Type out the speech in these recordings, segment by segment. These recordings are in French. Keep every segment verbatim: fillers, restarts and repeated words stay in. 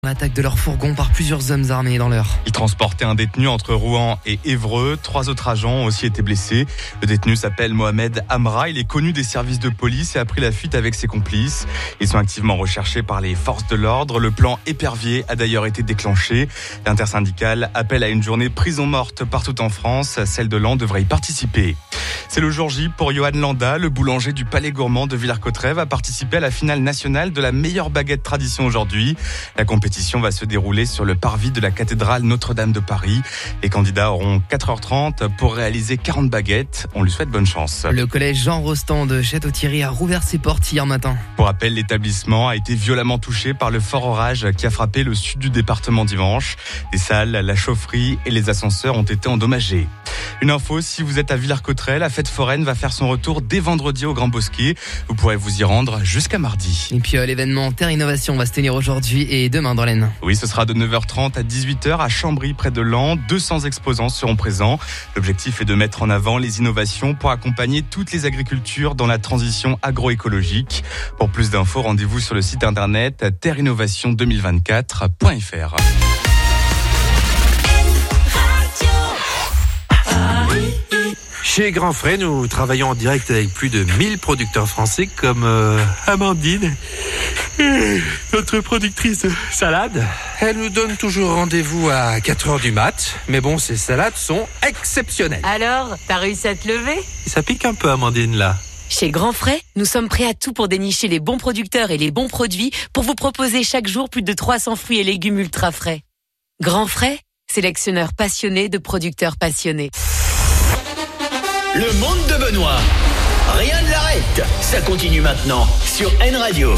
L'attaque de leur fourgon par plusieurs hommes armés dans l'heure. Ils transportaient un détenu entre Rouen et Évreux. Trois autres agents ont aussi été blessés. Le détenu s'appelle Mohamed Amra. Il est connu des services de police et a pris la fuite avec ses complices. Ils sont activement recherchés par les forces de l'ordre. Le plan épervier a d'ailleurs été déclenché. L'intersyndicale appelle à une journée prison morte partout en France. Celle de Laon devrait y participer. C'est le jour J pour Johan Landa. Le boulanger du Palais Gourmand de Villers-Cotterêts va participer à la finale nationale de la meilleure baguette tradition aujourd'hui. La compétition va se dérouler sur le parvis de la cathédrale Notre-Dame de Paris. Les candidats auront quatre heures trente pour réaliser quarante baguettes. On lui souhaite bonne chance. Le collège Jean Rostand de Château-Thierry a rouvert ses portes hier matin. Pour rappel, l'établissement a été violemment touché par le fort orage qui a frappé le sud du département dimanche. Les salles, la chaufferie et les ascenseurs ont été endommagés. Une info, si vous êtes à Villers-Cotterêts, la fête foraine va faire son retour dès vendredi au Grand Bosquet. Vous pourrez vous y rendre jusqu'à mardi. Et puis euh, l'événement Terre Innovation va se tenir aujourd'hui et demain dans l'Aisne. Oui, ce sera de neuf heures trente à dix-huit heures à Chambry, près de Laon. deux cents exposants seront présents. L'objectif est de mettre en avant les innovations pour accompagner toutes les agricultures dans la transition agroécologique. Pour plus d'infos, rendez-vous sur le site internet terre innovation deux mille vingt-quatre point f r. Chez Grand Frais, nous travaillons en direct avec plus de mille producteurs français comme euh, Amandine, notre productrice de salade. Elle nous donne toujours rendez-vous à quatre heures du mat, mais bon, ces salades sont exceptionnelles. Alors, t'as réussi à te lever ? Ça pique un peu, Amandine, là. Chez Grand Frais, nous sommes prêts à tout pour dénicher les bons producteurs et les bons produits pour vous proposer chaque jour plus de trois cents fruits et légumes ultra frais. Grand Frais, sélectionneur passionné de producteurs passionnés. Le monde de Benoît. Rien ne l'arrête. Ça continue maintenant sur N Radio.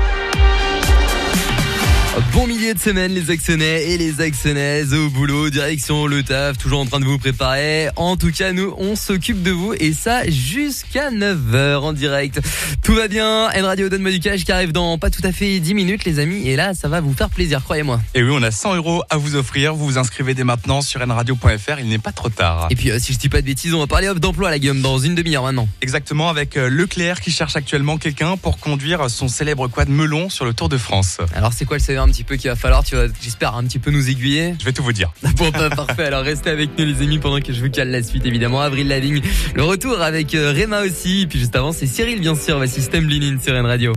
Bon milieu de semaine les Axonnais et les Axonnaises au boulot, direction le taf, toujours en train de vous préparer. En tout cas, nous, on s'occupe de vous et ça jusqu'à neuf heures en direct. Tout va bien, N Radio donne-moi du cash qui arrive dans pas tout à fait dix minutes les amis et là, ça va vous faire plaisir, croyez-moi. Et oui, on a cent euros à vous offrir. Vous vous inscrivez dès maintenant sur n radio point f r, il n'est pas trop tard. Et puis, euh, si je dis pas de bêtises, on va parler hop d'emploi la Guillaume dans une demi-heure maintenant. Exactement, avec euh, Leclerc qui cherche actuellement quelqu'un pour conduire son célèbre quad melon sur le Tour de France. Alors, c'est quoi le C V un petit peu qu'il va falloir, tu vas, j'espère, un petit peu nous aiguiller. Je vais tout vous dire. Bon, bah, parfait. Alors, restez avec nous, les amis, pendant que je vous cale la suite, évidemment. Avril Lavigne, le retour avec euh, Réma aussi. Et puis, juste avant, c'est Cyril, bien sûr. Voici Stemblinin sur N Radio.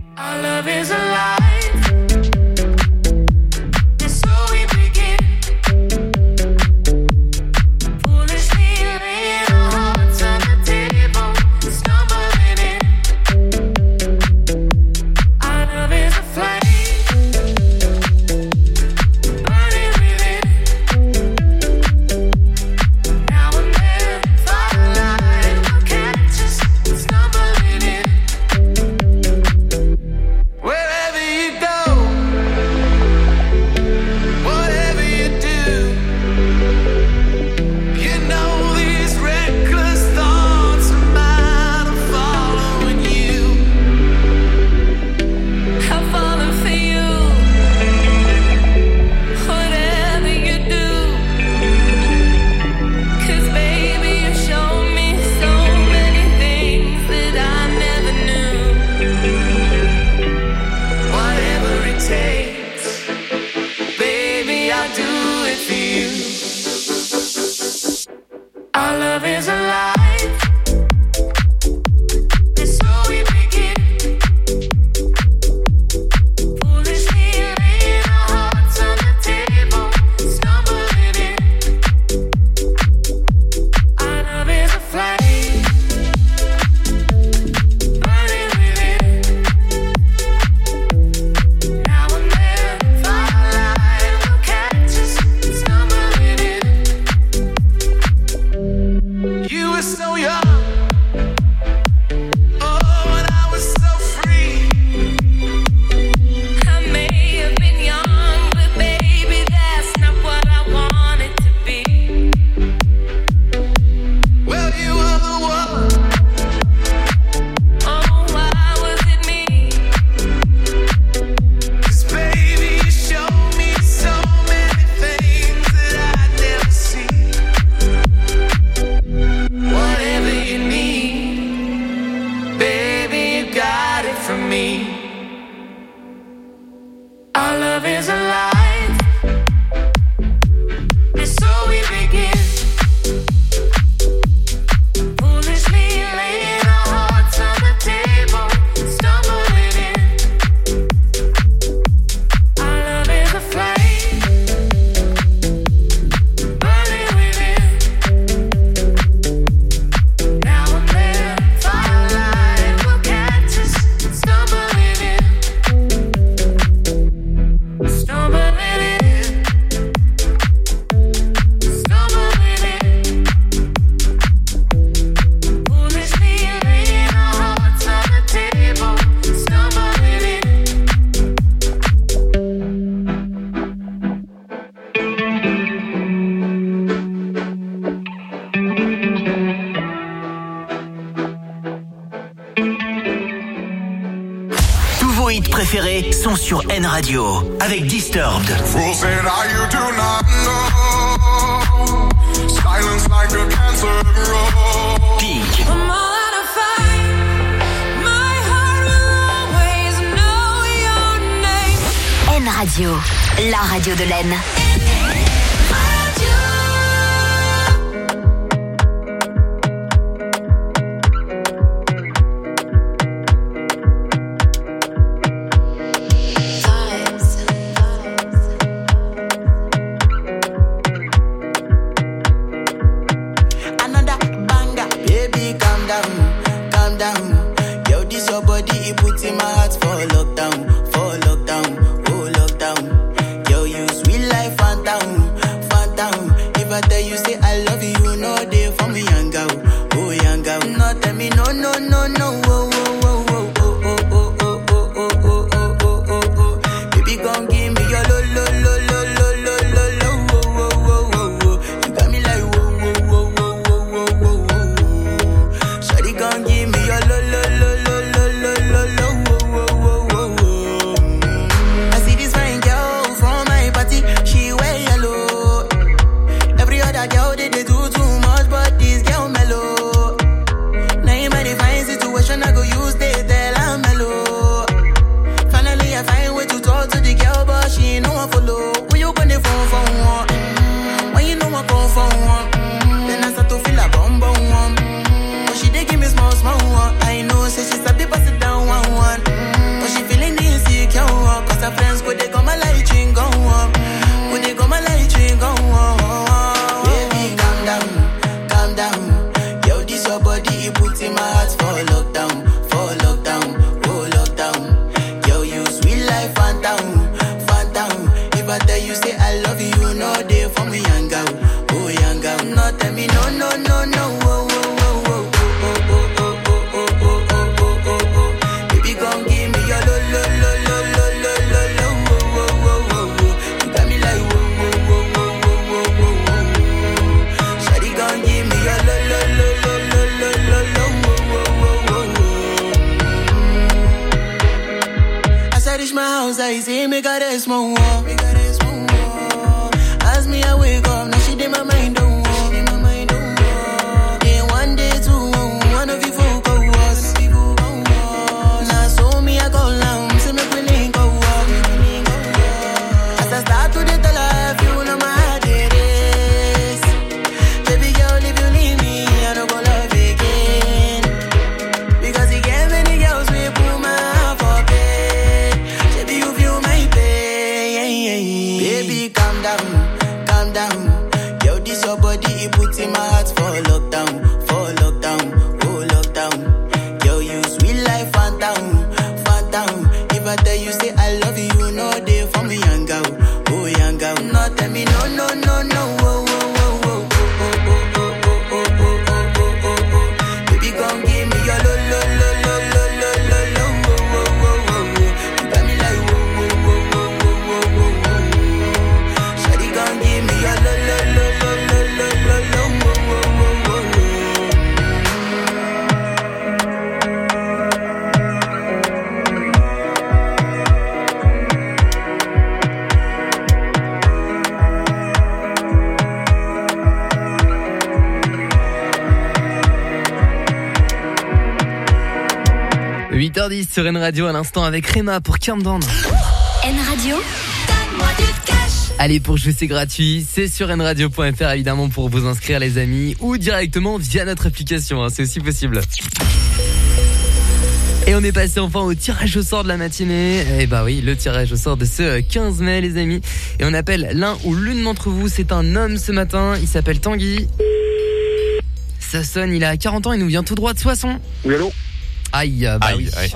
You préférés sont sur N Radio avec Disturbed. Pink. N Radio, la radio de l'Aisne. huit heures dix sur N Radio à l'instant avec Réma pour Calm Down. N Radio, donne-moi du cash. Allez, pour jouer c'est gratuit, c'est sur n radio point f r évidemment pour vous inscrire les amis ou directement via notre application, hein, c'est aussi possible. Et on est passé enfin au tirage au sort de la matinée. Et bah oui, le tirage au sort de ce quinze mai les amis. Et on appelle l'un ou l'une d'entre vous, c'est un homme ce matin, il s'appelle Tanguy. Ça sonne, il a quarante ans, il nous vient tout droit de Soissons. Oui, allô. Aïe, bah aïe, oui. aïe.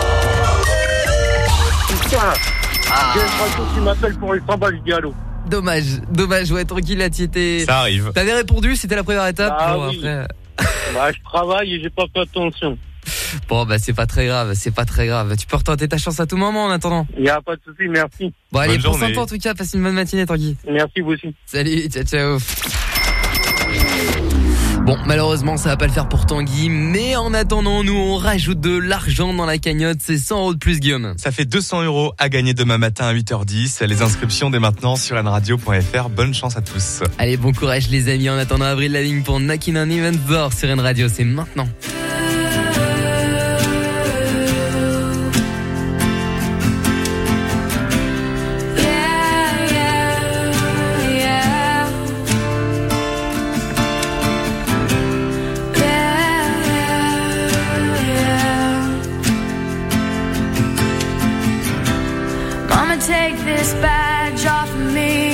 Putain, ah. J'ai l'impression qu'il m'appelle pour les cent balles, je dis allô. Dommage, dommage, ouais, tranquille, là, tu étais... Ça arrive. T'avais répondu, c'était la première étape. Ah bon, oui. après... Bah, je travaille et j'ai pas fait attention. Bon, bah, c'est pas très grave, c'est pas très grave. Tu peux retenter ta chance à tout moment en attendant. Il y a pas de souci, merci. Bon, allez, bonne prends soin de journée. toi en tout cas, passe une bonne matinée, Tanguy. Merci, vous aussi. Salut, ciao, ciao. Bon, malheureusement, ça va pas le faire pour Tanguy, mais en attendant, nous, on rajoute de l'argent dans la cagnotte. C'est cent euros de plus, Guillaume. Ça fait deux cents euros à gagner demain matin à huit heures dix. Les inscriptions dès maintenant sur enradio point f r. Bonne chance à tous. Allez, bon courage, les amis. En attendant, Avril Lavigne pour Knockin' on Heaven's Door sur N-Radio. C'est maintenant. Take this badge off of me.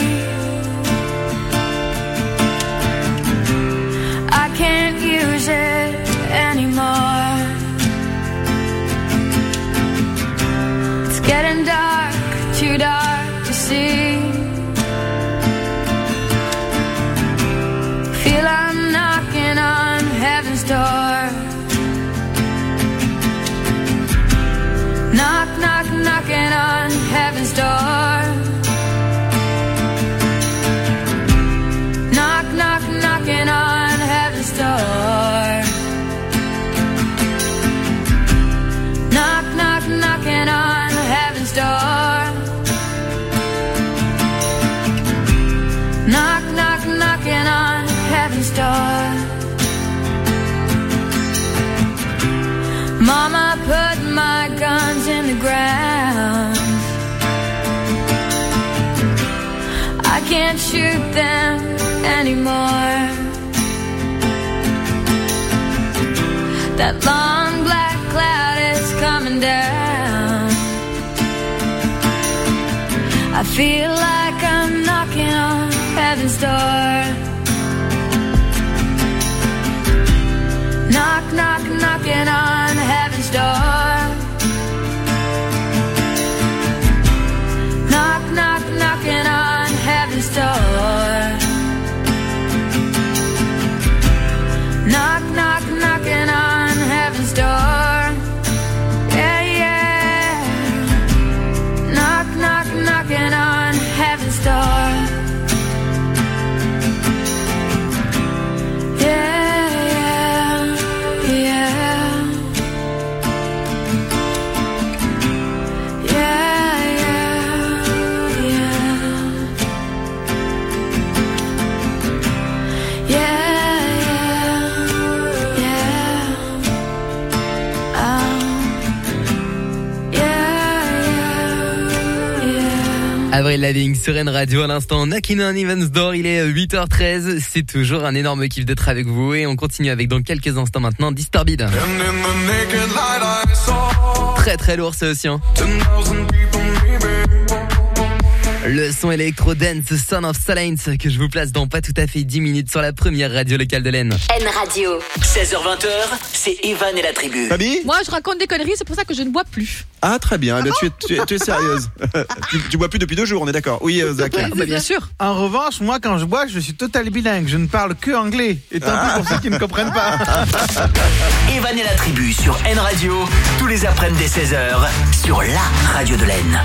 I can't use it anymore. It's getting dark, too dark to see. Feel I'm knocking on heaven's door. Knock, knock, knocking on heaven's door. Knock, knock, knocking on heaven's door. Knock, knock, knocking on heaven's door. Knock, knock, knocking on heaven's door. Mama put my guns in the ground. I can't shoot them anymore. That long black cloud is coming down. I feel like I'm knocking on heaven's door. Knock, knock, knocking on heaven's door. Knock, knock, knocking on heaven's door. Knock, knock, knocking on heaven's door. Yeah, yeah. Knock, knock, knocking on heaven's door. Yeah. Avril Lavigne sur N-Radio à l'instant. Knockin' on Heaven's Door, il est huit heures treize. C'est toujours un énorme kiff d'être avec vous et on continue avec dans quelques instants maintenant Disturbed. Très très lourd ça aussi hein. Le son électro dance Son of Silence que je vous place dans pas tout à fait dix minutes sur la première radio locale de l'Aisne. N-Radio. seize heures vingt, c'est Evan et la tribu. Fabi ? Moi, je raconte des conneries, c'est pour ça que je ne bois plus. Ah, très bien. Ah ben, tu, es, tu, es, tu es sérieuse. tu, tu bois plus depuis deux jours, on est d'accord. Oui, euh, Zach. Ah, bah, bien sûr. En revanche, moi, quand je bois, je suis total bilingue. Je ne parle que anglais. Et tant pis pour ceux qui ne comprennent pas. Evan et la tribu sur N-Radio, tous les après-midi dès seize heures, sur la radio de l'Aisne.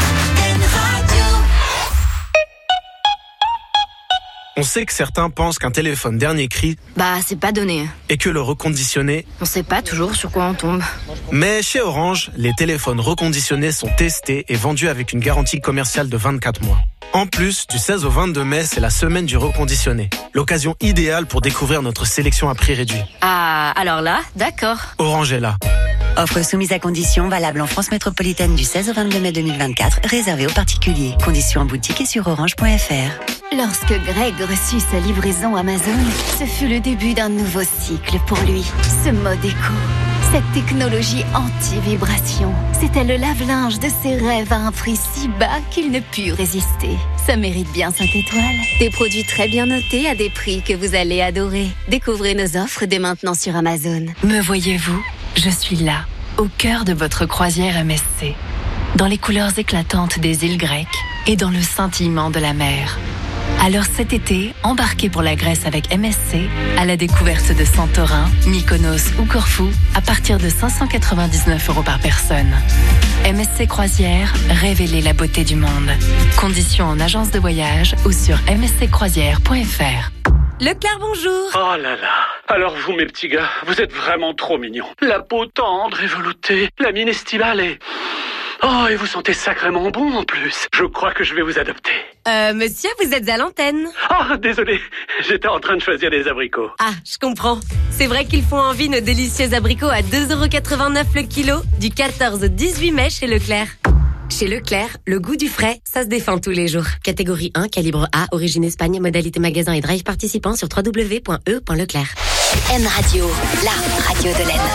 On sait que certains pensent qu'un téléphone dernier cri, bah c'est pas donné. Et que le reconditionné, on sait pas toujours sur quoi on tombe. Mais chez Orange, les téléphones reconditionnés sont testés et vendus avec une garantie commerciale de vingt-quatre mois. En plus, du seize au vingt-deux mai, c'est la semaine du reconditionné. L'occasion idéale pour découvrir notre sélection à prix réduit. Ah, alors là, d'accord. Orange est là. Offre soumise à conditions, valable en France métropolitaine du seize au vingt-deux mai deux mille vingt-quatre, réservée aux particuliers. Conditions en boutique et sur orange point f r. Lorsque Greg reçut sa livraison Amazon, ce fut le début d'un nouveau cycle pour lui. Ce mode éco, cette technologie anti-vibration, c'était le lave-linge de ses rêves à un prix si bas qu'il ne put résister. Ça mérite bien cinq étoiles. Des produits très bien notés à des prix que vous allez adorer. Découvrez nos offres dès maintenant sur Amazon. Me voyez-vous ? Je suis là, au cœur de votre croisière M S C, dans les couleurs éclatantes des îles grecques et dans le scintillement de la mer. Alors cet été, embarquez pour la Grèce avec M S C à la découverte de Santorin, Mykonos ou Corfou à partir de cinq cent quatre-vingt-dix-neuf euros par personne. M S C Croisière, révélez la beauté du monde. Conditions en agence de voyage ou sur m s c croisière point f r. Leclerc, bonjour. Oh là là. Alors vous, mes petits gars, vous êtes vraiment trop mignons. La peau tendre et veloutée, la mine estivale et... Oh, et vous sentez sacrément bon en plus. Je crois que je vais vous adopter. Euh, monsieur, vous êtes à l'antenne. Oh, désolé, j'étais en train de choisir des abricots. Ah, je comprends. C'est vrai qu'ils font envie nos délicieux abricots à deux euros quatre-vingt-neuf le kilo, du quatorze au dix-huit mai chez Leclerc. Chez Leclerc, le goût du frais, ça se défend tous les jours. Catégorie un, calibre A, origine Espagne, modalité magasin et drive participant sur w w w point e point leclerc. M Radio, la radio de l'Aisne.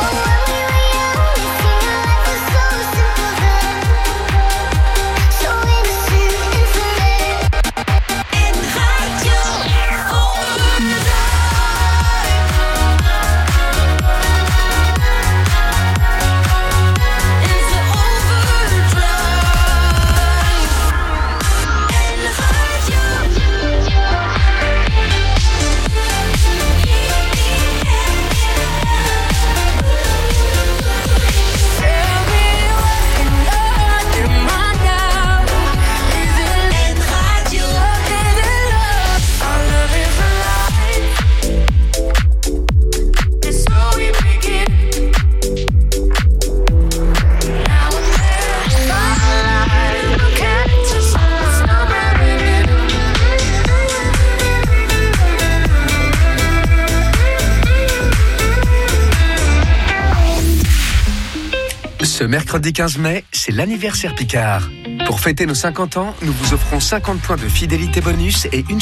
Ce mercredi quinze mai, c'est l'anniversaire Picard. Pour fêter nos cinquante ans, nous vous offrons cinquante points de fidélité bonus et une...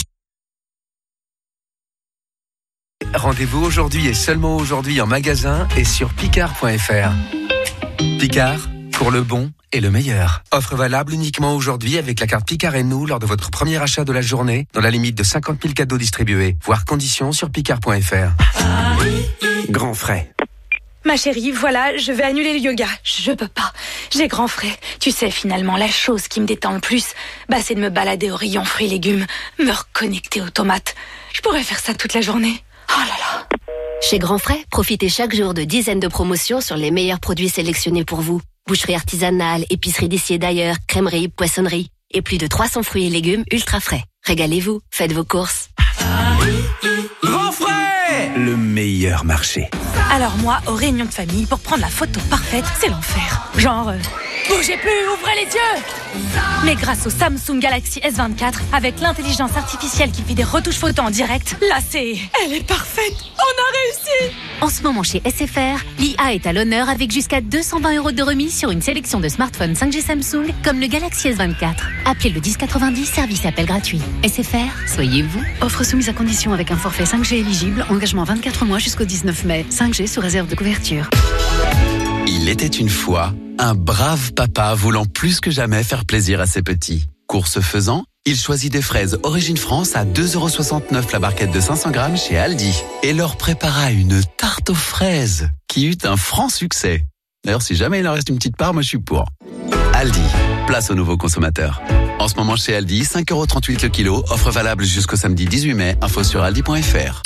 Rendez-vous aujourd'hui et seulement aujourd'hui en magasin et sur picard point f r. Picard, pour le bon et le meilleur. Offre valable uniquement aujourd'hui avec la carte Picard et nous lors de votre premier achat de la journée, dans la limite de cinquante mille cadeaux distribués. Voir conditions sur picard point f r. Grand frais. Ma chérie, voilà, je vais annuler le yoga. Je peux pas. J'ai grand frais. Tu sais, finalement, la chose qui me détend le plus, bah, c'est de me balader au rayon fruits et légumes, me reconnecter aux tomates. Je pourrais faire ça toute la journée. Oh là là. Chez Grand Frais, profitez chaque jour de dizaines de promotions sur les meilleurs produits sélectionnés pour vous. Boucherie artisanale, épicerie d'ici et d'ailleurs, crèmerie, poissonnerie. Et plus de trois cents fruits et légumes ultra frais. Régalez-vous, faites vos courses. Grand Frais, le meilleur marché. Alors moi, aux réunions de famille, pour prendre la photo parfaite, c'est l'enfer. Genre, euh, bougez plus, ouvrez les yeux. Mais grâce au Samsung Galaxy S vingt-quatre, avec l'intelligence artificielle qui fait des retouches photos en direct, là c'est... Elle est parfaite. On a réussi. En ce moment chez S F R, l'I A est à l'honneur avec jusqu'à deux cent vingt euros de remise sur une sélection de smartphones cinq G Samsung, comme le Galaxy S vingt-quatre. Appelez le dix quatre-vingt-dix, service appel gratuit. S F R, soyez vous. Offre soumise à condition avec un forfait cinq G éligible, engagement vingt-quatre mois jusqu'au dix-neuf mai. cinq G sous réserve de couverture. Il était une fois un brave papa voulant plus que jamais faire plaisir à ses petits. Course faisant, il choisit des fraises Origine France à deux euros soixante-neuf la barquette de cinq cents grammes chez Aldi et leur prépara une tarte aux fraises qui eut un franc succès. D'ailleurs, si jamais il en reste une petite part, moi je suis pour. Aldi, place aux nouveaux consommateurs. En ce moment chez Aldi, cinq euros trente-huit le kilo, offre valable jusqu'au samedi dix-huit mai, info sur aldi point f r.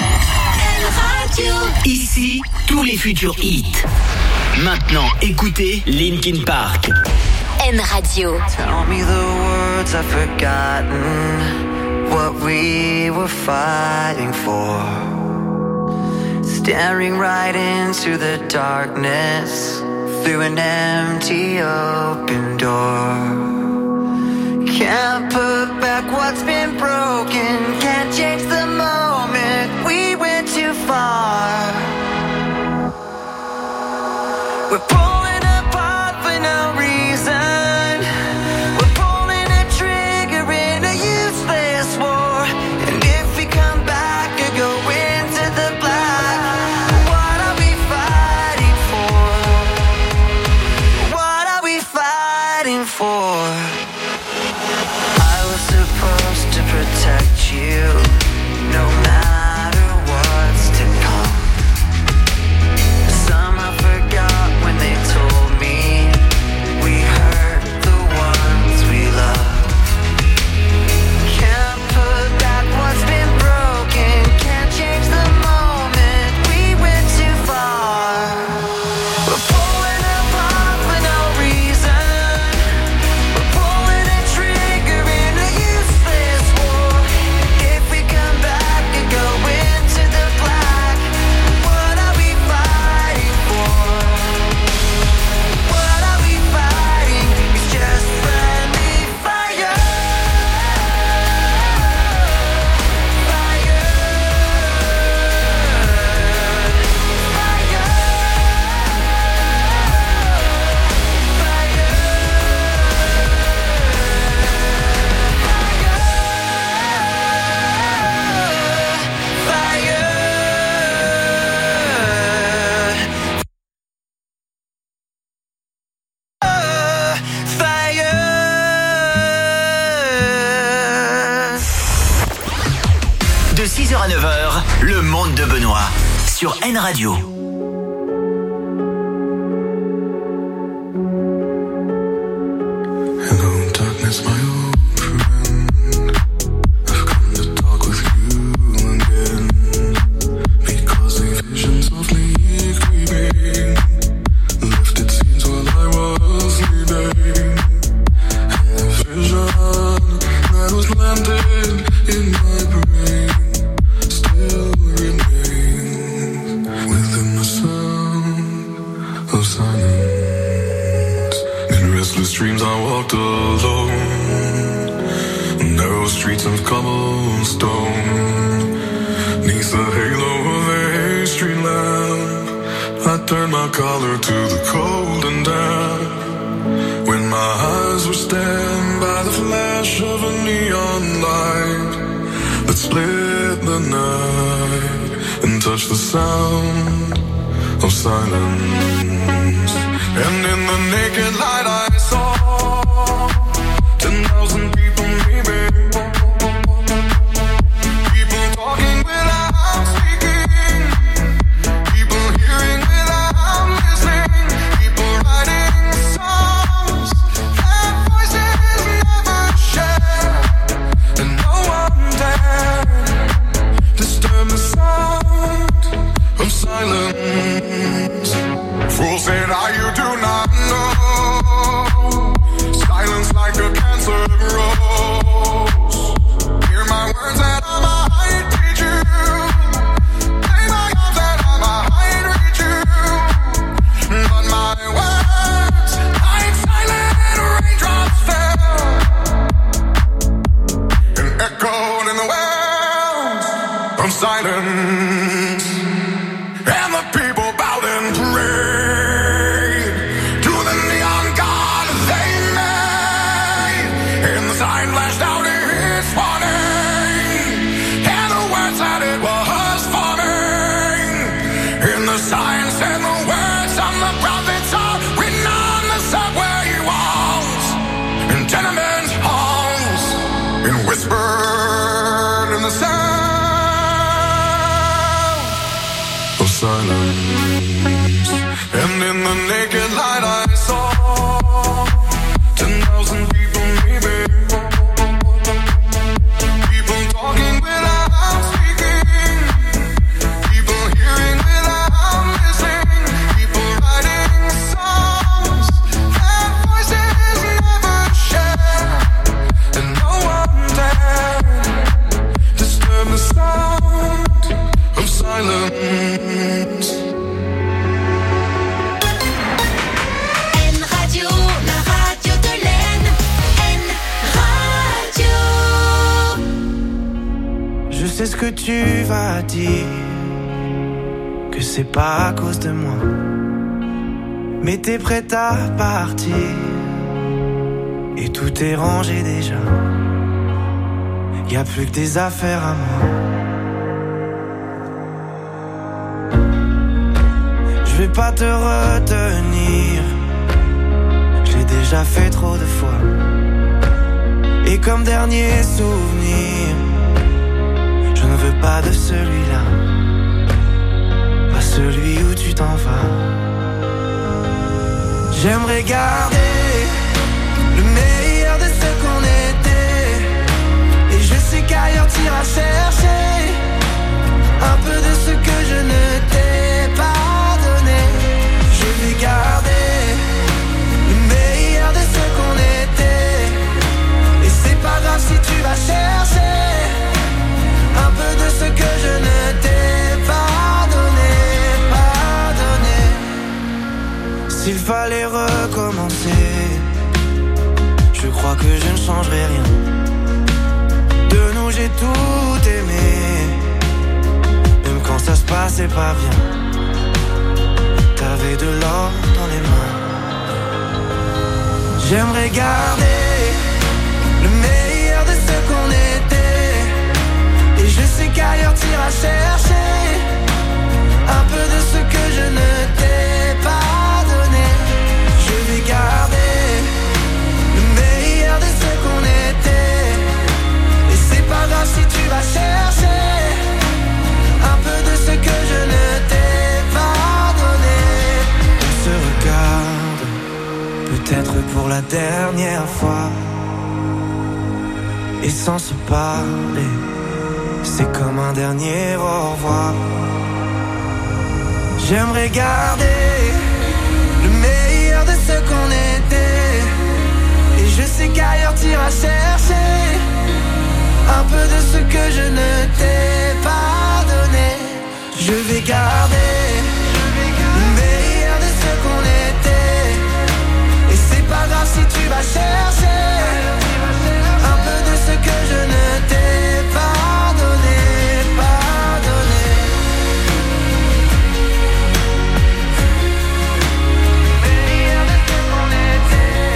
Ici, tous les futurs hits. Maintenant, écoutez Linkin Park. M Radio. Tell me the words I've forgotten, what we were fighting for. Staring right into the darkness, through an empty open door. Can't put back what's been broken, can't change the moment, we went too far. We're pulling apart for no reason. We're pulling a trigger in a useless war. And if we come back or go into the black, what are we fighting for? What are we fighting for? I was supposed to protect you, De six heures à neuf heures, le monde de Benoît sur N Radio. Hello, darkness, my old friend. I've come to talk with you again. Because a vision softly creeping left its scenes while I was sleeping. And the vision that was planted in my brain still remains within the sound of silence. In restless dreams I walked alone, narrow streets of cobblestone, neath the halo of a street lamp. I turned my collar to the cold and damp. When my eyes were stabbed by the flash of a neon light that split the night and touched the sound of silence. And in the naked light I saw ten thousand people maybe, people talking without speaking, people hearing without listening, people writing songs that voices never share, and no one dared disturb the sound of silence. Fools said, "Ah, you do not know. Silence like a cancer grows. Hear my words that I might teach you. Play my arms that I might reach you. But my words, like silent raindrops fell and echoed in the wells of silence. And the people bowed and prayed to the neon god they made. And the sign flashed out its warning, and the words that it was forming. And the sign said the words of the prophets are written on the subway walls and tenement halls, and whispered in the sound of silence. And in the naked light I saw ten thousand people maybe, people talking without speaking, people hearing without listening, people writing songs that voices never share, and no one dared disturb the sound of silence. N Radio, la radio de l'Aisne. N Radio. Je sais ce que tu vas dire, que c'est pas à cause de moi, mais t'es prête à partir et tout est rangé déjà. Y a plus que des affaires à moi. Je vais pas te retenir, je l'ai déjà fait trop de fois. Et comme dernier souvenir, je ne veux pas de celui-là, pas celui où tu t'en vas. J'aimerais garder le meilleur de ce qu'on était, et je sais qu'ailleurs t'iras chercher un peu de ce que je ne t'ai pas donné. Je vais garder le meilleur de ce qu'on était, et c'est pas grave si tu vas chercher un peu de ce que je ne t'ai pas donné, pas donné. S'il fallait recommencer, je crois que je ne changerai rien. De nous j'ai tout aimé, même quand ça se passait pas bien. T'avais de l'or dans les mains. J'aimerais garder le meilleur de ce qu'on était, et je sais qu'ailleurs t'iras chercher un peu de ce que je ne t'ai pas donné. Je vais garder le meilleur de ce qu'on était, et c'est pas grave si tu vas chercher la dernière fois. Et sans se parler, c'est comme un dernier au revoir. J'aimerais garder le meilleur de ce qu'on était. Et je sais qu'ailleurs t'iras chercher un peu de ce que je ne t'ai pas donné. Je vais garder le meilleur de ce qu'on était. Et c'est pas grave si tu vas chercher un peu de ce que je ne t'ai pas donné, pas donné. Meilleur de ce qu'on était.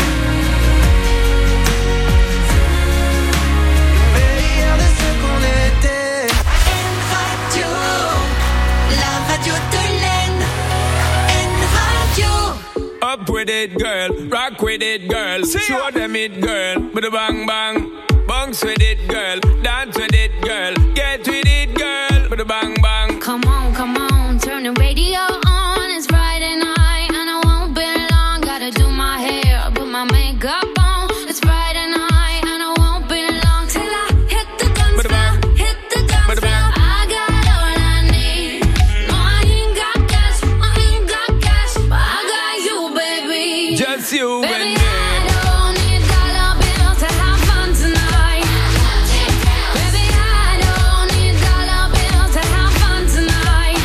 Meilleur de ce qu'on était. Radio, la radio de l'Aisne. N-Radio. Up with it, girl. Rock with it, girl. Show them it, girl. With a bang bang. Bounce with it, girl. Dance with it, girl. Get with it, girl. With a bang bang. Come on, come on, turn the radio on. It's Friday night and I won't be long. Gotta do my hair, put my makeup on. It's Friday night and I won't be long till I hit the dance floor, hit the dance floor. I got all I need. No, I ain't got cash, I ain't got cash, but I got you, baby. Just you Baby, and me. I don't need dollar bills to have fun tonight. Baby, I don't need dollar bills to have fun tonight.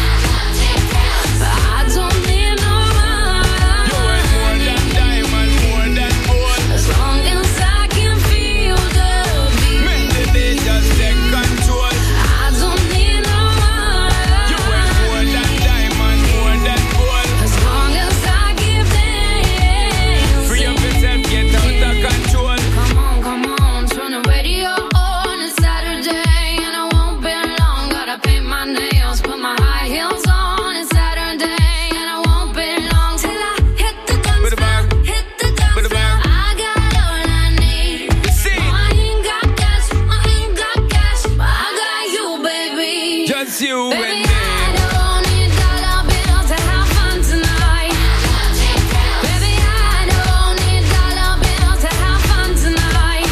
But I don't need no money. You ain't more than diamond, more than gold. As long as I can feel the beat. Make the beat just take control. I don't need no money. You ain't more than diamond, more than gold. As long as I give them. Free up yourself, get out of control. Come on, come on, turn the radio on. It's Saturday and I won't be long. Gotta paint my nails, put my high heels on. It's Saturday and I won't be long till I hit the dance With a bang. floor, hit the dance With a floor. bang. I got all I need. See. No, I ain't got cash, I ain't got cash, but I got you, baby. Just you Baby, and I me. don't need dollar bills to have fun tonight. Baby, I don't need dollar bills to have fun tonight.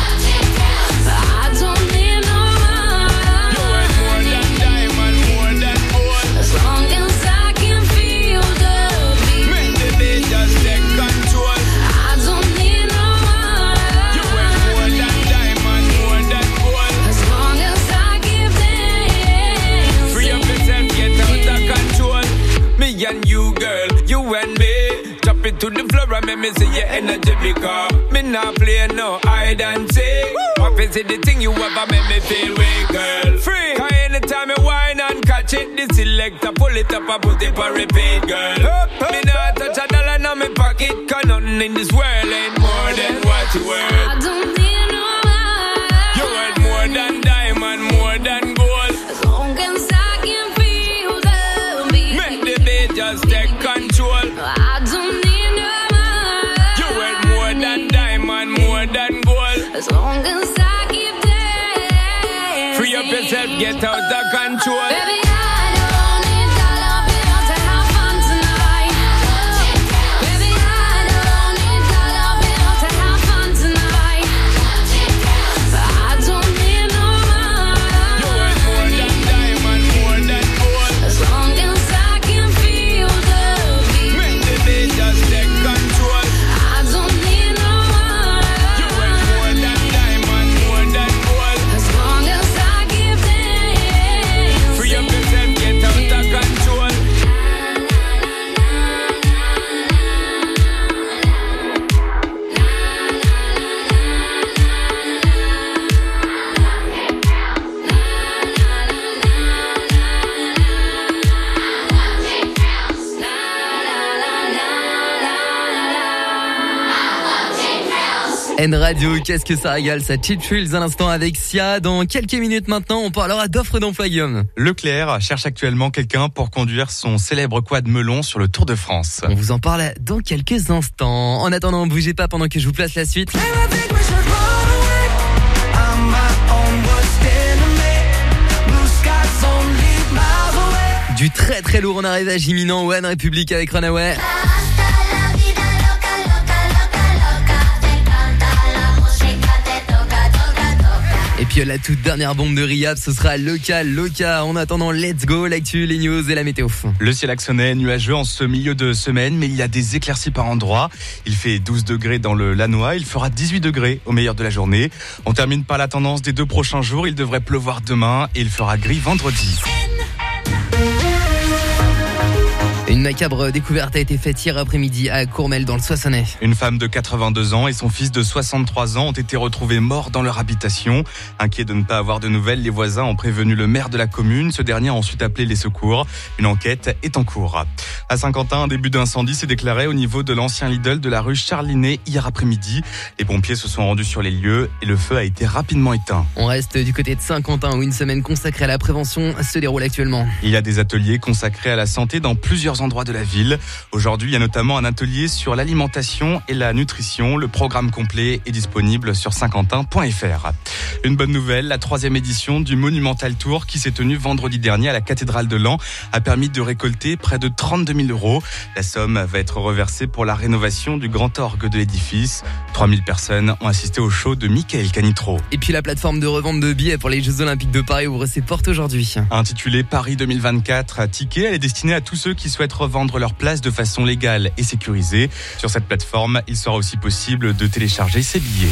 But I don't need no You ain't more money. than diamond, more than gold. As long as I can feel the beat. Make the beat just take control. I don't need no You ain't more money. than diamond, more than gold. As long as I give them. Free up yourself, get out of control. Me and you, girl, you and me. Drop it to the floor and make me see your energy because me not play no hide and seek. What is it the thing you ever make me feel weak, girl? Free. Cause anytime I whine and catch it, the selector pull it up and put it for repeat, girl. Me not touch a dollar in my pocket, cause nothing in this world ain't more than what you worth. I don't need no money. You worth more than diamond, more than gold. As long as I can feel the beat. Make the beat just take control. I don't need no money. You worth more than diamond, more than gold. As long as I keep dancing. Free up yourself, get out of control. Baby, I don't need dollar bills to have fun tonight. Baby, I don't need dollar bills to have fun tonight. But I don't need no You worth more money. than diamond, more than gold. As long as I can feel the beat. Make the beat just take control. I don't need no You worth money. more than diamond, more than gold. As long as I give them. Free up yourself, get out of control. N-Radio, qu'est-ce que ça régale, ça Cheap Thrills à l'instant avec Sia. Dans quelques minutes maintenant, on parlera d'offres d'emploi, Guillaume. Leclerc cherche actuellement quelqu'un pour conduire son célèbre quad melon sur le Tour de France. On vous en parle dans quelques instants. En attendant, bougez pas pendant que je vous place la suite. Du très très lourd en arrivage imminent, One Republic avec Runaway. puis la toute dernière bombe de Riyab, ce sera local, local. En attendant, let's go, l'actu, les news et la météo. Le ciel axonnais nuageux en ce milieu de semaine, mais il y a des éclaircies par endroits. Il fait douze degrés dans le Lannoy, il fera dix-huit degrés au meilleur de la journée. On termine par la tendance des deux prochains jours. Il devrait pleuvoir demain et il fera gris vendredi. Une macabre découverte a été faite hier après-midi à Courmel dans le Soissonnais. Une femme de quatre-vingt-deux ans et son fils de soixante-trois ans ont été retrouvés morts dans leur habitation. Inquiets de ne pas avoir de nouvelles, les voisins ont prévenu le maire de la commune. Ce dernier a ensuite appelé les secours. Une enquête est en cours. À Saint-Quentin, un début d'incendie s'est déclaré au niveau de l'ancien Lidl de la rue Charlinet hier après-midi. Les pompiers se sont rendus sur les lieux et le feu a été rapidement éteint. On reste du côté de Saint-Quentin où une semaine consacrée à la prévention se déroule actuellement. Il y a des ateliers consacrés à la santé dans plusieurs endroits de la ville. Aujourd'hui, il y a notamment un atelier sur l'alimentation et la nutrition. Le programme complet est disponible sur saint quentin point f r. Une bonne nouvelle, la troisième édition du Monumental Tour qui s'est tenue vendredi dernier à la cathédrale de Laon a permis de récolter près de trente-deux mille euros. La somme va être reversée pour la rénovation du grand orgue de l'édifice. trois mille personnes ont assisté au show de Michael Canitro. Et puis la plateforme de revente de billets pour les Jeux Olympiques de Paris ouvre ses portes aujourd'hui. Intitulée Paris deux mille vingt-quatre à Ticket, elle est destinée à tous ceux qui souhaitent revendre leur place de façon légale et sécurisée. Sur cette plateforme, il sera aussi possible de télécharger ses billets.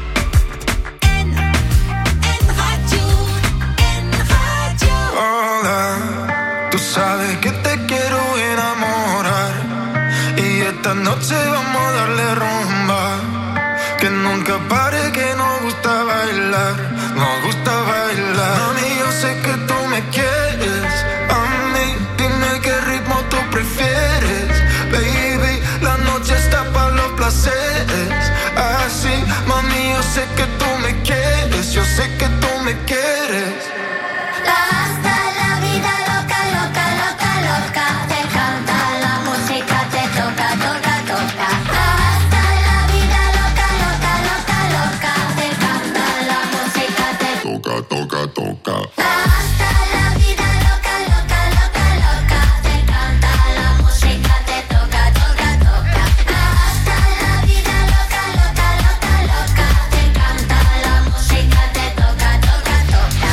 Hola, tú sabes que te quiero enamorar y esta noche vamos a darle rumba, que nunca pare, que nos gusta bailar, nos gusta bailar. Mami, yo sé que tú me quieres, a mí dime qué ritmo tú prefieres, baby, la noche está para los placeres, así, mami, yo sé que tú me quieres, yo sé que tú me quieres. Hasta la vida loca, loca, loca, loca. Te canta la música, te toca, toca, toca. Hasta la vida loca, loca, loca, loca. Te canta la música, te toca, toca, toca. Hasta la vida loca, loca, loca, loca. Te canta la música, te toca, toca, toca. Hasta la vida loca, loca, loca, loca. Te canta la música, te toca, toca, toca.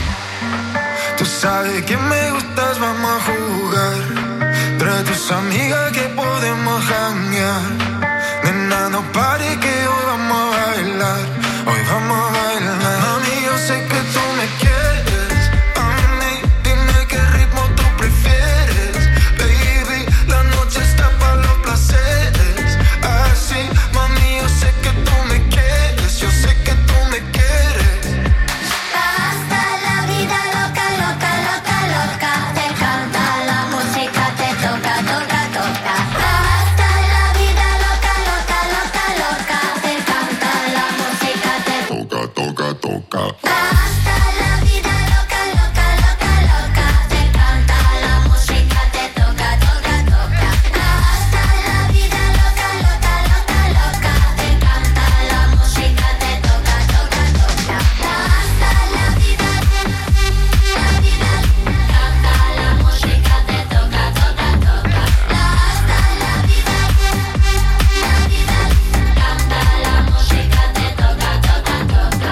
Tú sabes que me gustas, vamos a jugar. Trae tus amigas que podemos janguear. Nena, no pare que hoy vamos a bailar. Hoy vamos a bailar. Mami, yo sé que tú me quieres. A mí, dime qué ritmo tú prefieres. Baby, la noche está para los placeres. Así, mami, yo sé que tú me quieres. Yo sé que tú me quieres. Hasta la vida loca, loca, loca, loca. Te canta la música, te toca, toca, toca. Hasta la vida loca, loca, loca, loca. Te canta la música, te toca, toca, toca. Hasta la vida loca, loca, loca, loca. Te canta la música, te toca, toca, toca. Hasta la vida loca, loca, loca, loca. Te canta la música, te toca, toca, toca. Hasta la vida, la vida, canta la música, te toca, toca, toca. Hasta la vida, la vida, canta la música, te toca, toca, toca.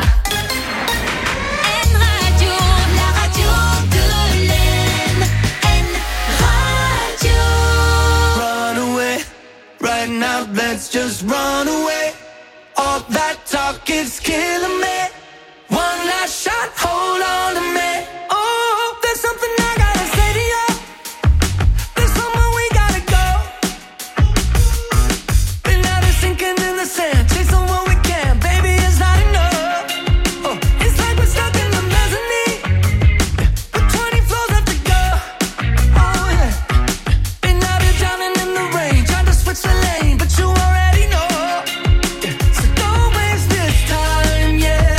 N Radio, la radio de l'Aisne. N Radio. Run away, right now, let's just run away. All that talk is killing me. One last shot, hold on to me. Oh, there's something I gotta say to you. There's somewhere we gotta go. Been out of sinking in the sand, chasing what we can, baby, it's not enough. Oh, it's like we're stuck in the mezzanine, but twenty floors left to go. Oh yeah, been out here drowning in the rain, trying to switch the lane, but you already know. Yeah. So don't waste this time, yeah.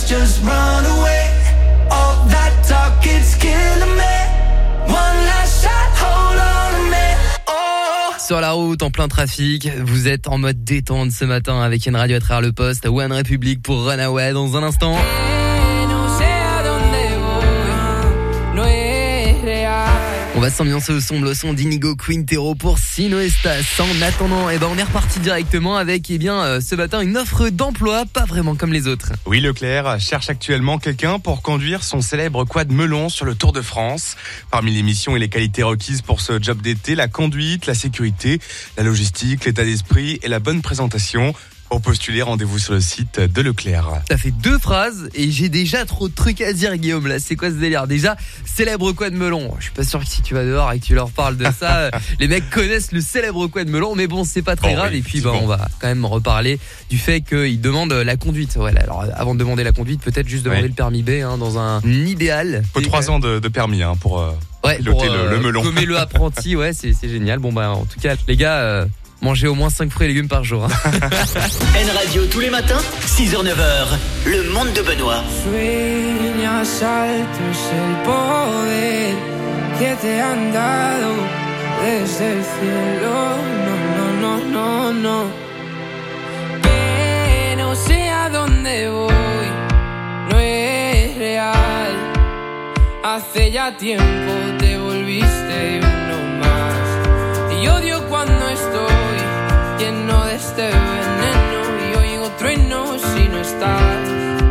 just run away. All that talk, it's killing me. One last shot, hold on to me. Oh. Sur la route, en plein trafic, vous êtes en mode détente ce matin avec une radio à travers le poste. One Republic pour Runaway dans un instant. On va s'ambiancer au son, le son d'Inigo Quintero pour Si No Estas. En attendant, eh ben on est reparti directement avec eh bien euh, ce matin une offre d'emploi pas vraiment comme les autres. Oui, Leclerc cherche actuellement quelqu'un pour conduire son célèbre quad melon sur le Tour de France. Parmi les missions et les qualités requises pour ce job d'été, la conduite, la sécurité, la logistique, l'état d'esprit et la bonne présentation. Pour postuler, rendez-vous sur le site de Leclerc. T'as fait deux phrases et j'ai déjà trop de trucs à dire, Guillaume. Là, c'est quoi ce délire? Déjà, célèbre quad melon. Je suis pas sûr que si tu vas dehors et que tu leur parles de ça, les mecs connaissent le célèbre quad melon, mais bon, c'est pas très oh, grave. Oui, et puis, bah, bon. on va quand même reparler du fait qu'ils demandent la conduite. Ouais, alors, avant de demander la conduite, peut-être juste demander oui. le permis B hein, dans un idéal. Faut trois ans de, de permis hein, pour euh, ouais, piloter pour, euh, le, le melon. Gommer le apprenti, ouais, c'est, c'est génial. Bon, bah, en tout cas, les gars. Euh, Mangez au moins cinq fruits et légumes par jour. Hein. N Radio tous les matins, six heures neuf heures. Le monde de Benoît. Sueñas alto es el poder que te han dado desde el cielo. No, no, no, no, no. Que no sé a dónde voy, no es real. Hace ya tiempo te volviste uno más. Y odio cuando estoy lleno de este veneno y oigo truenos si no estás.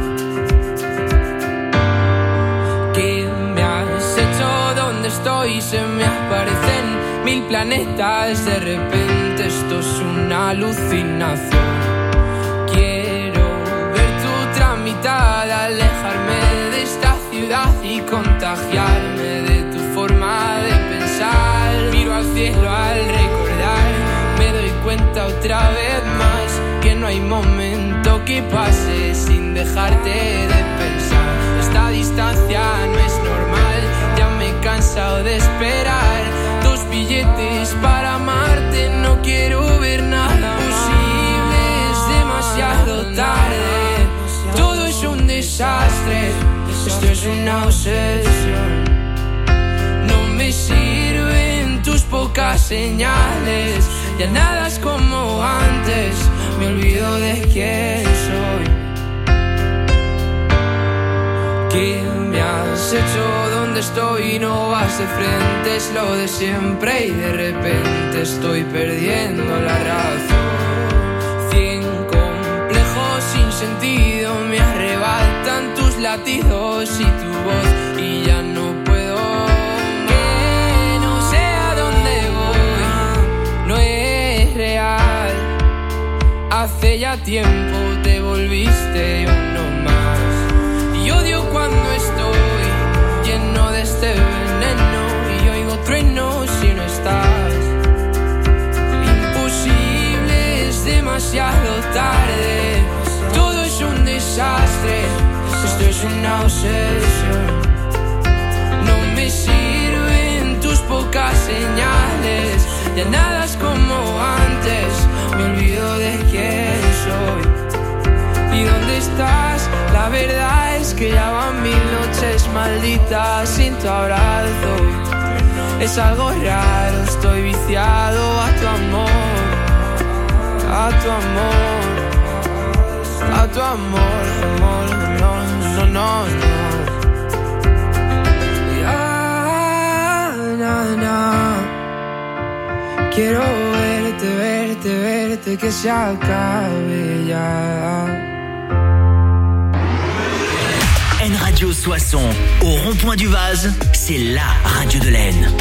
¿Qué me has hecho? ¿Dónde estoy? Se me aparecen mil planetas. De repente esto es una alucinación. Quiero ver tu tramitada, alejarme de esta ciudad y contagiarme de tu forma de pensar. Miro al cielo al recordar, me doy cuenta otra vez más que no hay momento que pase sin dejarte de pensar. Esta distancia no es normal, ya me he cansado de esperar. Dos billetes para amarte, no quiero ver nada posible, es demasiado tarde. Todo es un desastre, esto es una obsesión. No me sirven tus pocas señales, ya nada es como antes, me olvido de quién soy. ¿Qué me has hecho? ¿Dónde estoy? No vas de frente, es lo de siempre y de repente estoy perdiendo la razón. Cien complejos sin sentido me arrebatan tus latidos y tu voz y ya no puedo. Que no sé a dónde voy, no es real. Hace ya tiempo te volviste uno más. Y odio cuando estoy lleno de este veneno y oigo truenos si no estás. Imposible, es demasiado tarde. Todo es un desastre, esto es una obsesión. No me sirven tus pocas señales, ya nada es como antes, me olvido de quién soy. ¿Y dónde estás? La verdad es que ya van mil noches malditas sin tu abrazo. Es algo raro, estoy viciado a tu amor, a tu amor, a tu amor, amor, no, no, no, no. Ya, na, na. Quiero verte, verte, verte, que se acabe ya. N Radio Soissons, au rond-point du Vase, c'est la radio de l'Aisne.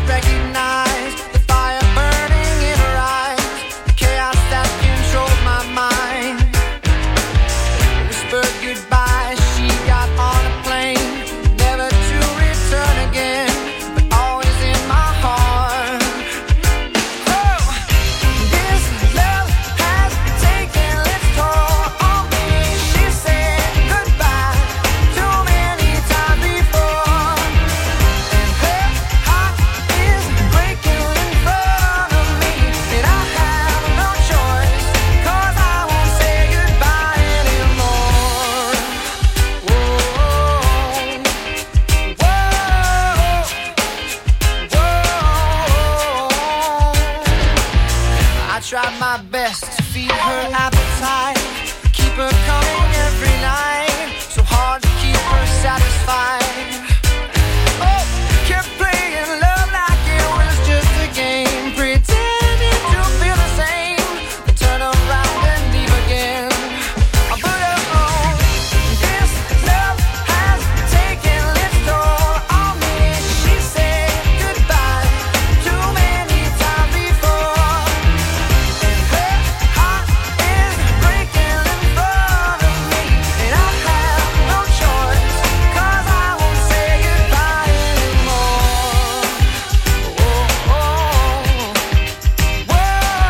My try my best to feed her appetite, keep her coming every night, so hard to keep her satisfied. Oh, kept playing love like it was just a game, pretending to feel the same, but turn around and leave again. I put her on. This love has taken its toll on me. She said goodbye too many times before, and her heart is breaking in front of me, and I have no choice, 'cause I won't say goodbye anymore. Oh, oh, whoa,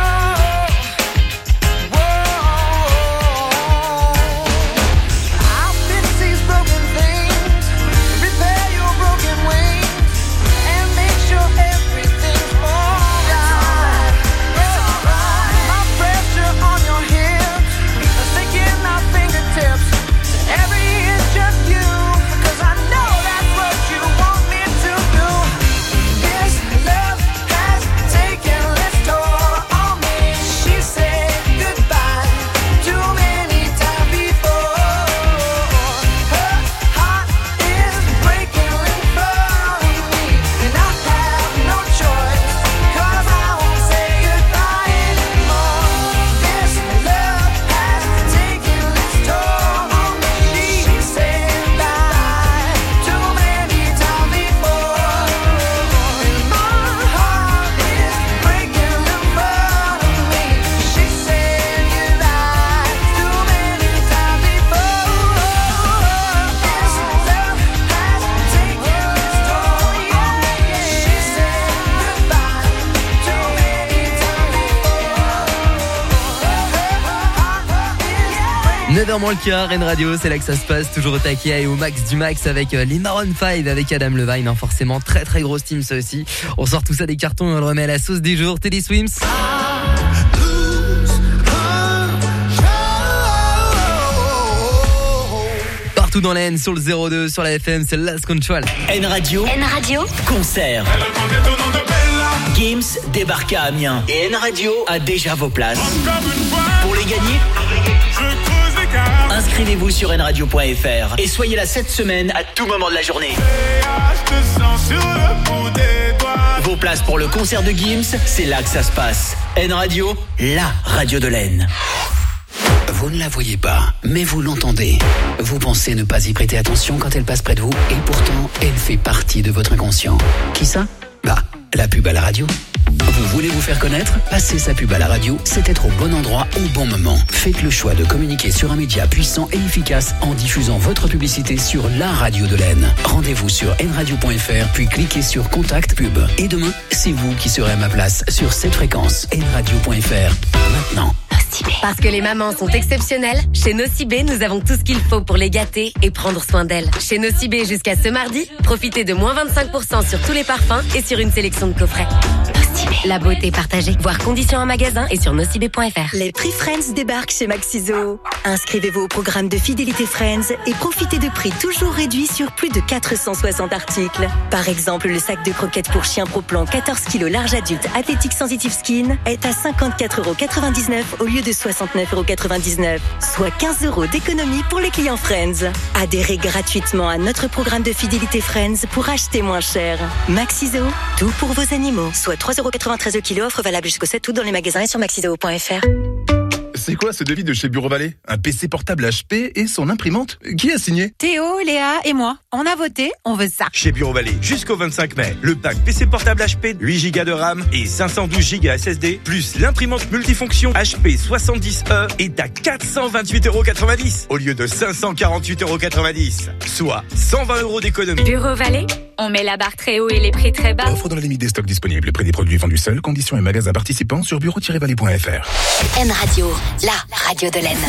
whoa. I'll fix these broken things, repair your broken wings, and make sure everything's alright. It's alright. My pressure on your hips, sinking my fingertips. Every inch just you, 'cause I know that's what you want me to do. This love has taken its toll on me. She said goodbye too many times before. Her heart is breaking in front of me, and I have no choice, 'cause I won't say goodbye anymore. This love has taken its toll on me. She said goodbye too many times before, and my heart is breaking in front of me. She said goodbye too many times before. This love has taken its toll on me. She said goodbye too many times neuf heures moins le quart, Rennes Radio, c'est là que ça se passe, toujours au taquet et au max du max avec euh, les Maroon five, avec Adam Levine, hein, forcément très très grosse team ça aussi. On sort tout ça des cartons et on le remet à la sauce des jours. Teddy Swims. Partout dans l'Aisne, sur le zéro deux, sur la F M, c'est Last Control. N Radio. N Radio. Concert. Gims débarque à Amiens et N Radio a déjà vos places. Pour les gagner, inscrivez-vous sur n radio point f r et soyez là cette semaine à tout moment de la journée. Vos places pour le concert de Gims, c'est là que ça se passe. N Radio, la radio de l'Aisne. Vous ne la voyez pas, mais vous l'entendez. Vous pensez ne pas y prêter attention quand elle passe près de vous, et pourtant, elle fait partie de votre inconscient. Qui ça? Bah, la pub à la radio. Vous voulez vous faire connaître? Passez sa pub à la radio, c'est être au bon endroit au bon moment. Faites le choix de communiquer sur un média puissant et efficace en diffusant votre publicité sur la radio de l'Aisne. Rendez-vous sur n radio point f r, puis cliquez sur Contact Pub. Et demain, c'est vous qui serez à ma place sur cette fréquence. n radio point f r. Maintenant. Parce que les mamans sont exceptionnelles, chez Nocibé, nous avons tout ce qu'il faut pour les gâter et prendre soin d'elles. Chez Nocibé, jusqu'à ce mardi, profitez de moins vingt-cinq pour cent sur tous les parfums et sur une sélection de coffrets. Nocibé. La beauté partagée. Voir conditions en magasin et sur nocibé point f r. Les prix Friends débarquent chez Maxiso. Inscrivez-vous au programme de fidélité Friends et profitez de prix toujours réduits sur plus de quatre cent soixante articles. Par exemple, le sac de croquettes pour chien Pro Plan quatorze kilos large adulte Athletic Sensitive Skin est à cinquante-quatre euros quatre-vingt-dix-neuf au lieu de soixante-neuf euros quatre-vingt-dix-neuf, soit quinze euros d'économie pour les clients Friends. Adhérez gratuitement à notre programme de fidélité Friends pour acheter moins cher. Maxiso, tout pour vos animaux. Soit trois euros quatre-vingt-treize le kilo, offre valable jusqu'au sept août dans les magasins et sur maxiso point f r. C'est quoi ce devis de chez Bureau Vallée? Un P C portable H P et son imprimante? Qui a signé? Théo, Léa et moi. On a voté, on veut ça. Chez Bureau Vallée, jusqu'au vingt-cinq mai, le pack P C portable H P, huit gigas de RAM et cinq cent douze gigas S S D, plus l'imprimante multifonction H P soixante-dix E est à quatre cent vingt-huit euros quatre-vingt-dix au lieu de cinq cent quarante-huit euros quatre-vingt-dix, soit cent vingt euros d'économie. Bureau Vallée, on met la barre très haut et les prix très bas. Offre dans la limite des stocks disponibles. Prix des produits vendus seuls. Conditions et magasins participants sur bureau tiret vallée point f r. N Radio, la radio de l'Aisne.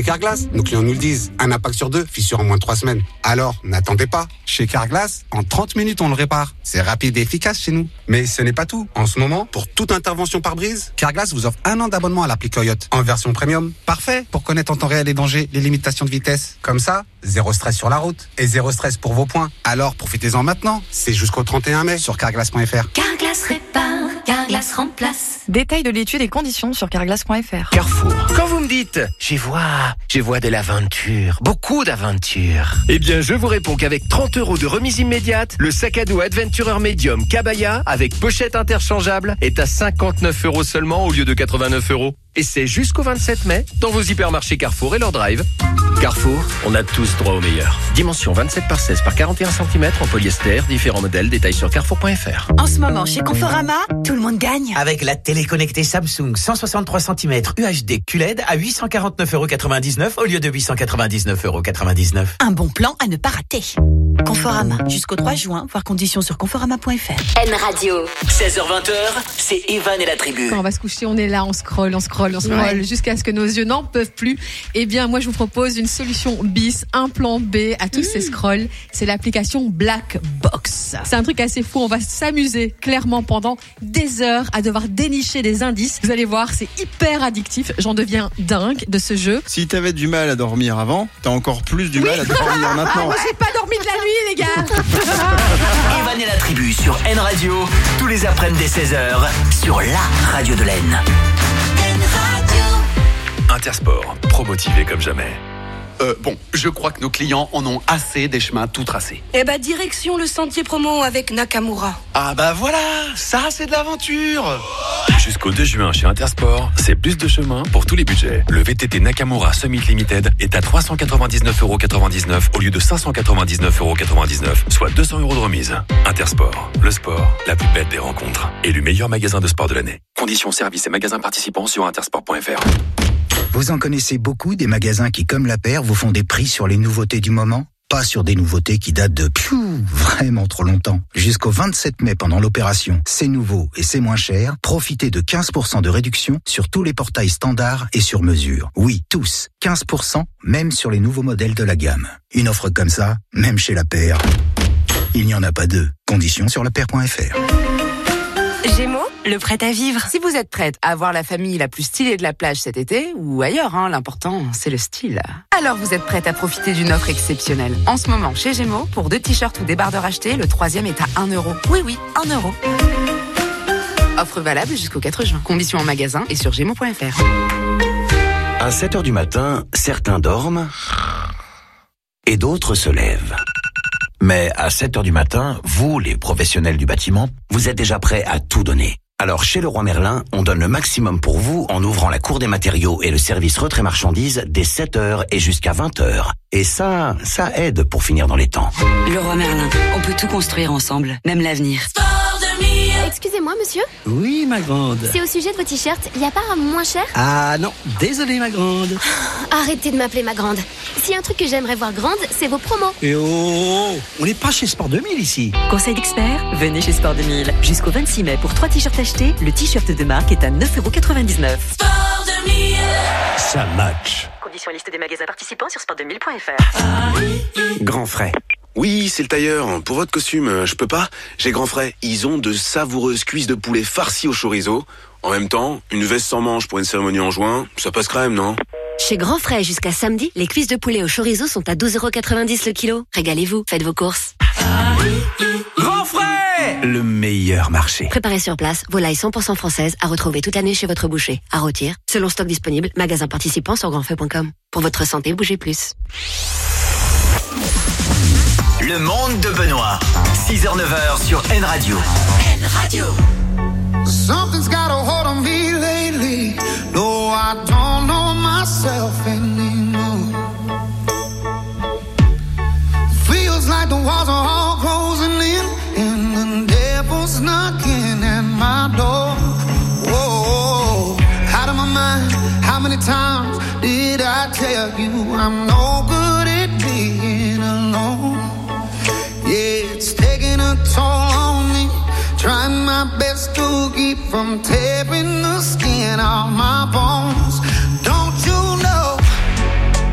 Carglass, nos clients nous le disent. Un impact sur deux, fissure en moins de trois semaines. Alors, n'attendez pas. Chez Carglass, en trente minutes, on le répare. C'est rapide et efficace chez nous. Mais ce n'est pas tout. En ce moment, pour toute intervention par brise, Carglass vous offre un an d'abonnement à l'appli Coyote en version premium. Parfait pour connaître en temps réel les dangers, les limitations de vitesse. Comme ça, zéro stress sur la route et zéro stress pour vos points. Alors, profitez-en maintenant. C'est jusqu'au trente et un mai sur carglass point f r. Carglass répare, Carglass remplace. Détail de l'étude et conditions sur carglass point f r. Carrefour. Quand vous me dites, j'y vois, j'y vois de l'aventure, beaucoup d'aventure. Eh bien, je vous réponds qu'avec trente euros de remise immédiate, le sac à dos Adventurer Medium Kabaya avec pochette interchangeable est à cinquante-neuf euros seulement au lieu de quatre-vingt-neuf euros. Et c'est jusqu'au vingt-sept mai dans vos hypermarchés Carrefour et leur drive. Carrefour, on a tous droit au meilleur. Dimension vingt-sept par seize par quarante et un centimètres en polyester, différents modèles, détails sur carrefour point f r. En ce moment, chez Conforama, tout le monde gagne. Avec la télé connectée Samsung cent soixante-trois centimètres U H D Q L E D à huit cent quarante-neuf euros quatre-vingt-dix-neuf au lieu de huit cent quatre-vingt-dix-neuf euros quatre-vingt-dix-neuf. Un bon plan à ne pas rater. Conforama, jusqu'au trois juin, voir conditions sur conforama point f r. N Radio. seize heures vingt, c'est Evan et la tribu. Quand on va se coucher, on est là, on scrolle, on scrolle, on scrolle, ouais. jusqu'à ce que nos yeux n'en peuvent plus. Eh bien, moi, je vous propose une solution bis, un plan B à tous mmh. ces scrolls. C'est l'application Black Box. C'est un truc assez fou. On va s'amuser clairement pendant des heures à devoir dénicher des indices. Vous allez voir, c'est hyper addictif. J'en deviens dingue de ce jeu. Si t'avais du mal à dormir avant, t'as encore plus du oui. mal à dormir maintenant. Moi, j'ai pas dormi de la nuit, les gars. Evan et la tribu sur N Radio, tous les après-midi dès seize heures, sur la radio de l'Aisne. Intersport, pro-motivé comme jamais. Euh, bon, je crois que nos clients en ont assez des chemins tout tracés. Eh bah, direction le sentier promo avec Nakamura. Ah bah voilà, ça c'est de l'aventure. Jusqu'au deux juin chez Intersport, c'est plus de chemin pour tous les budgets. Le V T T Nakamura Summit Limited est à trois cent quatre-vingt-dix-neuf euros quatre-vingt-dix-neuf au lieu de cinq cent quatre-vingt-dix-neuf euros quatre-vingt-dix-neuf, soit deux cents euros de remise. Intersport, le sport, la plus belle des rencontres. Élu meilleur magasin de sport de l'année. Conditions, services et magasins participants sur intersport point f r. Vous en connaissez beaucoup des magasins qui, comme la paire, vous font des prix sur les nouveautés du moment? Pas sur des nouveautés qui datent de piou, vraiment trop longtemps. Jusqu'au vingt-sept mai pendant l'opération C'est nouveau et c'est moins cher, profitez de quinze pour cent de réduction sur tous les portails standards et sur mesure. Oui, tous. quinze pour cent, même sur les nouveaux modèles de la gamme. Une offre comme ça, même chez la paire. Il n'y en a pas deux. Conditions sur la paire point f r. Gémeaux, le prêt à vivre. Si vous êtes prête à avoir la famille la plus stylée de la plage cet été, ou ailleurs, hein, l'important, c'est le style. Alors vous êtes prête à profiter d'une offre exceptionnelle. En ce moment, chez Gémeaux, pour deux t-shirts ou débardeurs achetés, le troisième est à un euro. Oui, oui, un euro. Offre valable jusqu'au quatre juin. Conditions en magasin et sur gémeaux point f r. À sept heures du matin, certains dorment et d'autres se lèvent. Mais à sept heures du matin, vous, les professionnels du bâtiment, vous êtes déjà prêts à tout donner. Alors chez Leroy Merlin, on donne le maximum pour vous en ouvrant la cour des matériaux et le service retrait marchandises dès sept heures et jusqu'à vingt heures. Et ça, ça aide pour finir dans les temps. Leroy Merlin, on peut tout construire ensemble, même l'avenir. Excusez-moi, monsieur. Oui, ma grande. C'est au sujet de vos t-shirts. Il n'y a pas un moins cher? Ah non, désolé, ma grande. Arrêtez de m'appeler ma grande. S'il y a un truc que j'aimerais voir grande, c'est vos promos. Et oh, on n'est pas chez Sport deux mille ici. Conseil d'expert, venez chez Sport deux mille. Jusqu'au vingt-six mai, pour trois t-shirts achetés, le t-shirt de marque est à neuf euros quatre-vingt-dix-neuf. Sport deux mille. Ça match. Conditions et liste des magasins participants sur sport deux mille point f r. Grand frais. Oui, c'est le tailleur. Pour votre costume, je peux pas. J'ai Grand Frais. Ils ont de savoureuses cuisses de poulet farcies au chorizo. En même temps, une veste sans manches pour une cérémonie en juin, ça passe crème, non? Chez Grand Frais, jusqu'à samedi, les cuisses de poulet au chorizo sont à douze euros quatre-vingt-dix le kilo. Régalez-vous, faites vos courses. Grand Frais, le meilleur marché. Préparez sur place, volailles cent pour cent françaises à retrouver toute l'année chez votre boucher. À rôtir, selon stock disponible, magasin participant sur grand frais point com. Pour votre santé, bougez plus. Le monde de Benoît. six heures neuf heures sur N Radio. N Radio. Something's got a hold on me lately. No, I don't know myself anymore. Feels like the walls are all closing in, and the devil's knocking at my door. Whoa, out of my mind. How many times did I tell you I'm no good at being alone? Yeah, it's taking a toll on me. Trying my best to keep from tearing the skin off my bones. Don't you know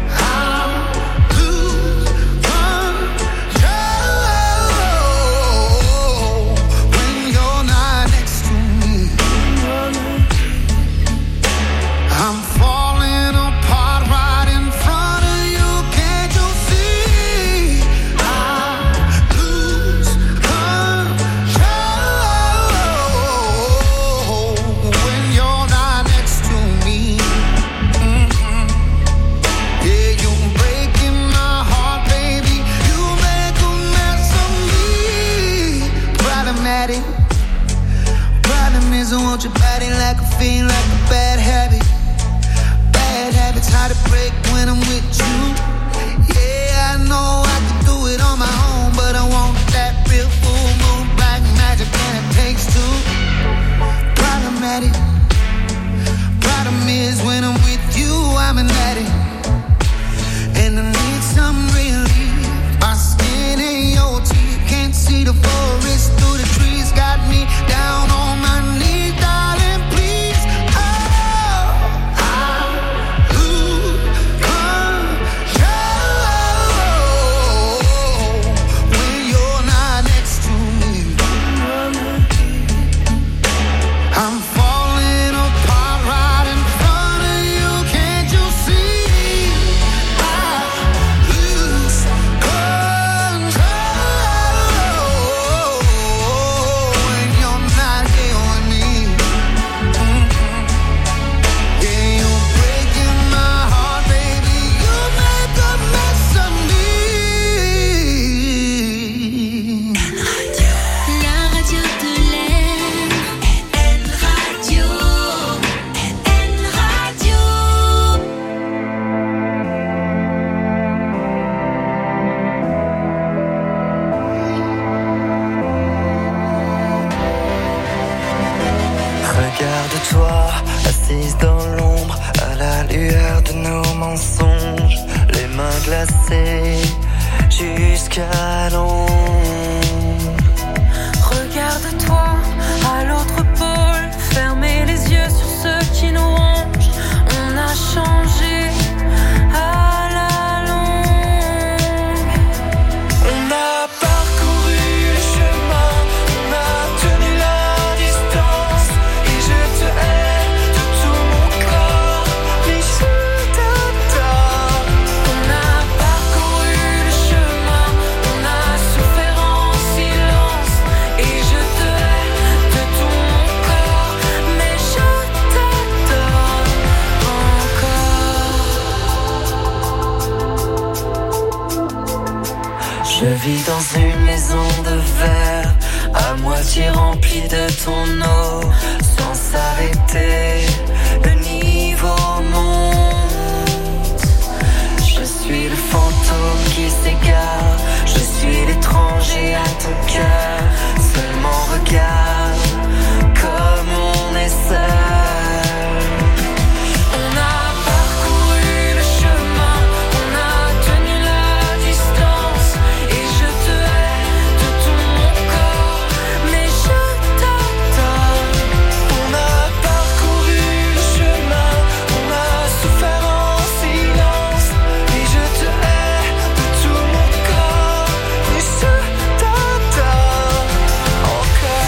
Problem is I want your body like a fiend, like a bad habit. Bad habits hard to break when I'm with you. Yeah, I know I can do it on my own, but I want that real full moon, black magic, and it takes two. Problematic. Problem is when I'm with you, I'm an addict, and I need some relief. My skin ain't your teeth, can't see the forest through the trees. Got me down on my knees, darling, please. Oh, I lose control when you're not next to me. I'm falling apart right in front of you, can't you see? I lose control when you're not here with me. Mm-hmm. Yeah, you're breaking my heart, baby. You make a mess of me. La radio de l'air, N Radio, N Radio. Regarde-toi, assise dans l'ombre, à la lueur de nos mensonges, les mains glacées jusqu'à l'ombre. Regarde-toi à l'autre pôle, fermez les yeux sur ce qui nous ronge. On a changé à la longue. On a parcouru le chemin, on a tenu la distance, et je te hais de tout mon corps, mais je t'adore. On a parcouru le chemin, on a souffert en silence, et je te hais de tout mon corps, mais je t'adore encore. Je vis dans une maison de verre, à moitié remplie de ton eau, sans s'arrêter, le niveau monte. Je suis le fantôme qui s'égare, je suis l'étranger à ton cœur. Seulement regarde comme on est seul. On a parcouru le chemin, on a tenu la distance, et je te hais de tout mon corps, mais je t'adore. On a parcouru le chemin, on a souffert en silence, et je te hais de tout mon corps, mais je t'adore encore.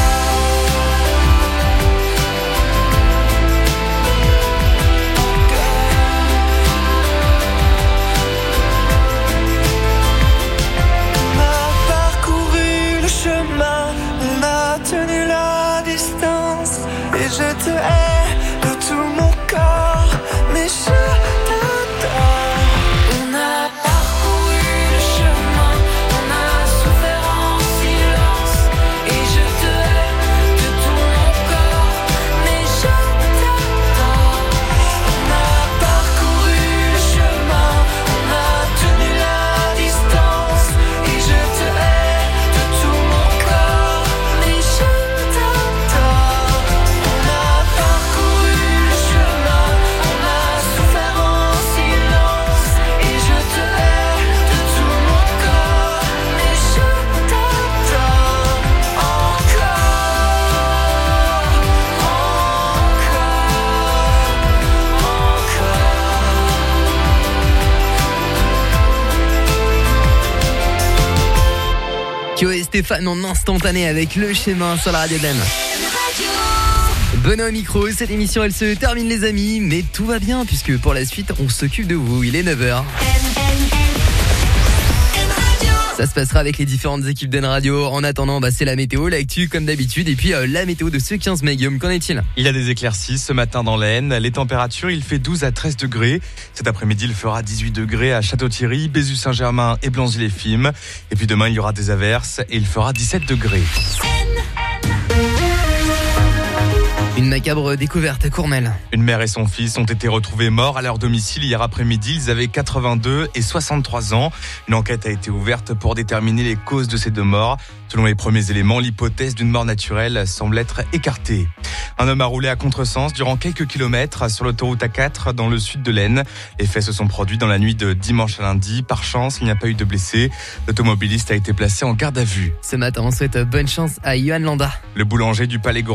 On a parcouru le chemin, on a tenu la distance, et je te hais de tout mon corps, mais je t'adore. On a parcouru le chemin, on a souffert en silence, et je te hais de tout mon corps, mais je t'adore. On a parcouru le chemin, on a tenu la distance, et je te hais de tout mon corps, mais je t'adore. On a parcouru le chemin, on a souffert en silence, et je te hais de tout mon corps, mais je t'adore encore, Kyo et Stéphane en instantané avec le schéma sur la radio de l'A M. Benoît au micro, cette émission elle se termine les amis, mais tout va bien puisque pour la suite on s'occupe de vous, il est neuf heures. Ça se passera avec les différentes équipes d'N Radio. En attendant, bah, c'est la météo, l'actu comme d'habitude. Et puis euh, la météo de ce quinze mai. Guillaume, qu'en est-il ? Il y a des éclaircies ce matin dans l'Aisne. Les températures, il fait douze à treize degrés. Cet après-midi, il fera dix-huit degrés à Château-Thierry, Bézu-Saint-Germain et Blanzy-les-Fimes. Et puis demain, il y aura des averses et il fera dix-sept degrés. macabre découverte à Courmel. Une mère et son fils ont été retrouvés morts à leur domicile hier après-midi. Ils avaient quatre-vingt-deux et soixante-trois ans. Une enquête a été ouverte pour déterminer les causes de ces deux morts. Selon les premiers éléments, l'hypothèse d'une mort naturelle semble être écartée. Un homme a roulé à contresens durant quelques kilomètres sur l'autoroute A quatre dans le sud de l'Aisne. Les faits se sont produits dans la nuit de dimanche à lundi. Par chance, il n'y a pas eu de blessés. L'automobiliste a été placé en garde à vue. Ce matin, on souhaite bonne chance à Yohan Landa. Le boulanger du Palais